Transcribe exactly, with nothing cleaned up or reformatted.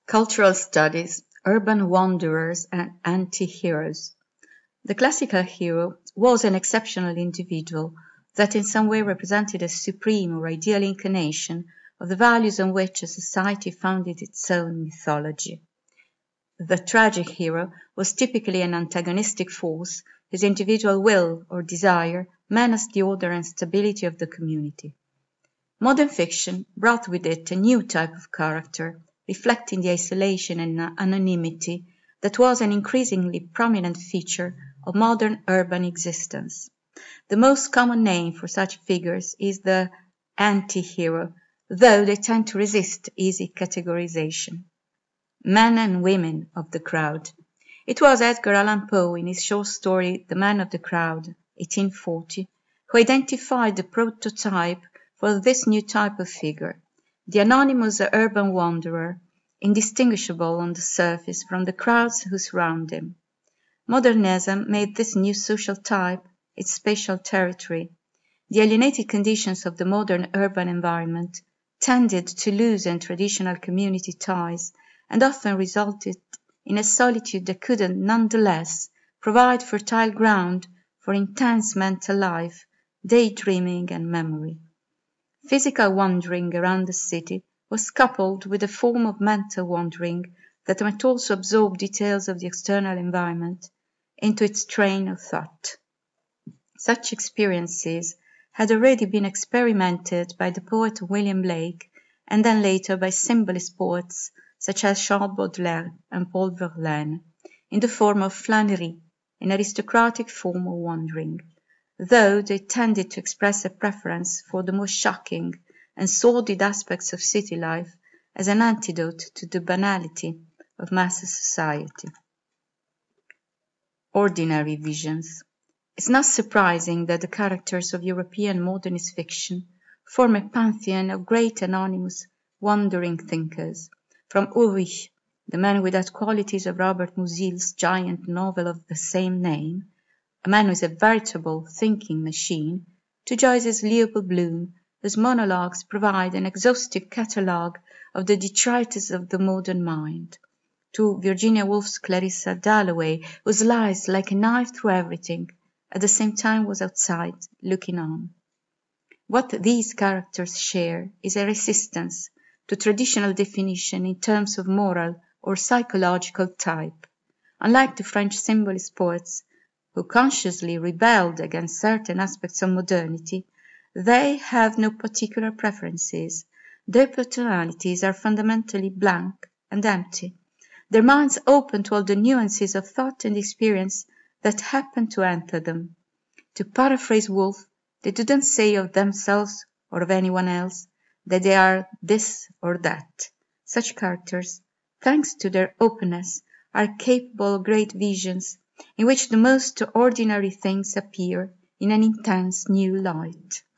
Cultural Studies, Urban Wanderers and Anti-Heroes. The classical hero was an exceptional individual that in some way represented a supreme or ideal incarnation of the values on which a society founded its own mythology. The tragic hero was typically an antagonistic force whose individual will or desire menaced the order and stability of the community. Modern fiction brought with it a new type of character, reflecting the isolation and anonymity that was an increasingly prominent feature of modern urban existence. The most common name for such figures is the anti-hero, though they tend to resist easy categorization. Men and women of the crowd. It was Edgar Allan Poe in his short story The Man of the Crowd, eighteen forty, who identified the prototype for this new type of figure, the anonymous urban wanderer, indistinguishable on the surface from the crowds who surround him. Modernism made this new social type its spatial territory. The alienated conditions of the modern urban environment tended to loosen traditional community ties and often resulted in a solitude that could nonetheless provide fertile ground for intense mental life, daydreaming and memory. Physical wandering around the city was coupled with a form of mental wandering that might also absorb details of the external environment into its train of thought. Such experiences had already been experimented by the poet William Blake and then later by symbolist poets such as Charles Baudelaire and Paul Verlaine, in the form of flânerie, an aristocratic form of wandering, though they tended to express a preference for the more shocking and sordid aspects of city life as an antidote to the banality of mass society. Ordinary visions. It's not surprising that the characters of European modernist fiction form a pantheon of great anonymous, wandering thinkers, from Ulrich, the man without qualities of Robert Musil's giant novel of the same name, a man who is a veritable thinking machine, to Joyce's Leopold Bloom, whose monologues provide an exhaustive catalogue of the detritus of the modern mind, to Virginia Woolf's Clarissa Dalloway, who sliced like a knife through everything, at the same time was outside, looking on. What these characters share is a resistance to traditional definition in terms of moral or psychological type. Unlike the French symbolist poets, who consciously rebelled against certain aspects of modernity, they have no particular preferences. Their personalities are fundamentally blank and empty, their minds open to all the nuances of thought and experience that happen to enter them. To paraphrase Woolf, they didn't say of themselves or of anyone else that they are this or that. Such characters, thanks to their openness, are capable of great visions in which the most ordinary things appear in an intense new light.